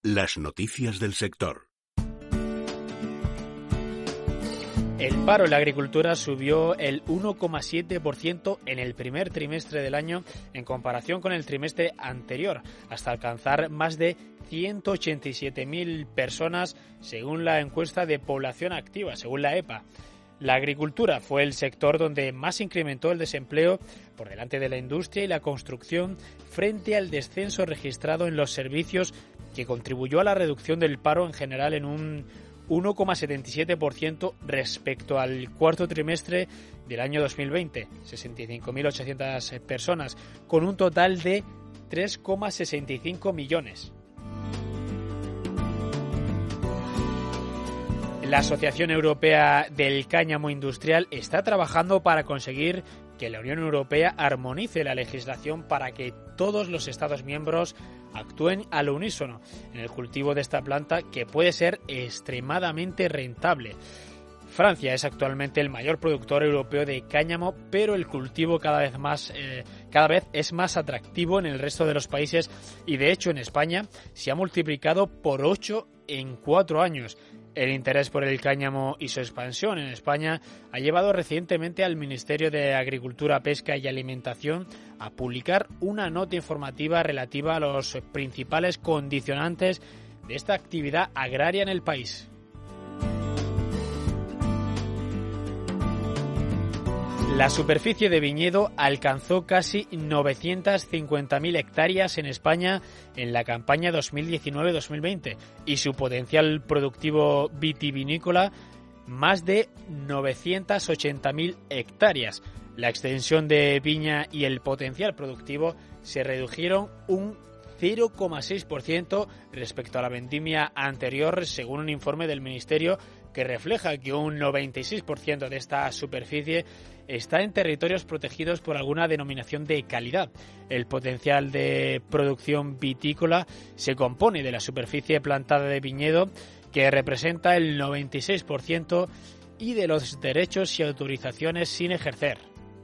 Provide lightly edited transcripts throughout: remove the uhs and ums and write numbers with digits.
Las noticias del sector. El paro en la agricultura subió el 1,7% en el primer trimestre del año en comparación con el trimestre anterior, hasta alcanzar más de 187.000 personas según la encuesta de población activa, según la EPA. La agricultura fue el sector donde más incrementó el desempleo, por delante de la industria y la construcción, frente al descenso registrado en los servicios, que contribuyó a la reducción del paro en general en un 1,77% respecto al cuarto trimestre del año 2020, 65.800 personas, con un total de 3,65 millones. La Asociación Europea del Cáñamo Industrial está trabajando para conseguir que la Unión Europea armonice la legislación para que todos los Estados miembros actúen al unísono en el cultivo de esta planta, que puede ser extremadamente rentable. Francia es actualmente el mayor productor europeo de cáñamo, pero el cultivo cada vez es más atractivo en el resto de los países y, de hecho, en España se ha multiplicado por 8 en 4 años. El interés por el cáñamo y su expansión en España ha llevado recientemente al Ministerio de Agricultura, Pesca y Alimentación a publicar una nota informativa relativa a los principales condicionantes de esta actividad agraria en el país. La superficie de viñedo alcanzó casi 950.000 hectáreas en España en la campaña 2019-2020 y su potencial productivo vitivinícola más de 980.000 hectáreas. La extensión de viña y el potencial productivo se redujeron un 0,6% respecto a la vendimia anterior, según un informe del Ministerio que refleja que un 96% de esta superficie está en territorios protegidos por alguna denominación de calidad. El potencial de producción vitícola se compone de la superficie plantada de viñedo, que representa el 96%, y de los derechos y autorizaciones sin ejercer.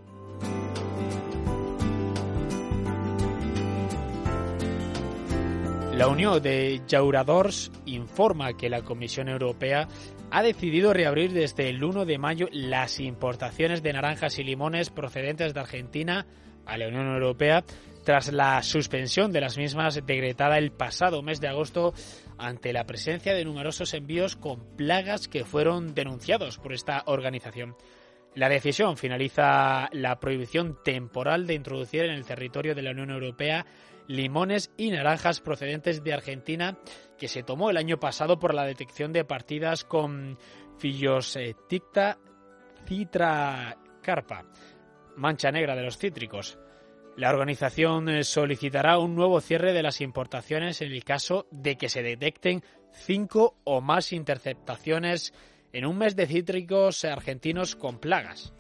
La Unión de Llauradors informa que la Comisión Europea ha decidido reabrir desde el 1 de mayo las importaciones de naranjas y limones procedentes de Argentina a la Unión Europea tras la suspensión de las mismas decretada el pasado mes de agosto ante la presencia de numerosos envíos con plagas que fueron denunciados por esta organización. La decisión finaliza la prohibición temporal de introducir en el territorio de la Unión Europea limones y naranjas procedentes de Argentina, que se tomó el año pasado por la detección de partidas con Phyllostigma citracarpa, mancha negra de los cítricos. La organización solicitará un nuevo cierre de las importaciones en el caso de que se detecten 5 o más interceptaciones en un mes de cítricos argentinos con plagas.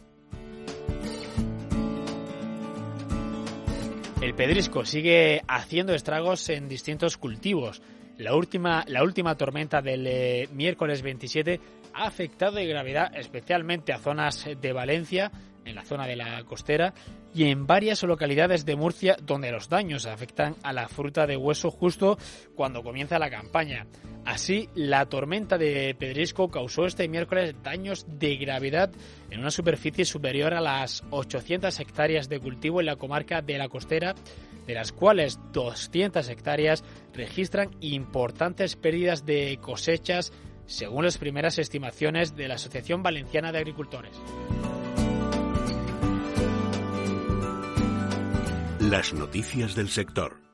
El pedrisco sigue haciendo estragos en distintos cultivos. La última tormenta del miércoles 27 ha afectado de gravedad especialmente a zonas de Valencia, en la zona de la costera, y en varias localidades de Murcia, donde los daños afectan a la fruta de hueso justo cuando comienza la campaña. Así, la tormenta de pedrisco causó este miércoles daños de gravedad en una superficie superior a las 800 hectáreas de cultivo en la comarca de la costera, de las cuales 200 hectáreas registran importantes pérdidas de cosechas, según las primeras estimaciones de la Asociación Valenciana de Agricultores. Las noticias del sector.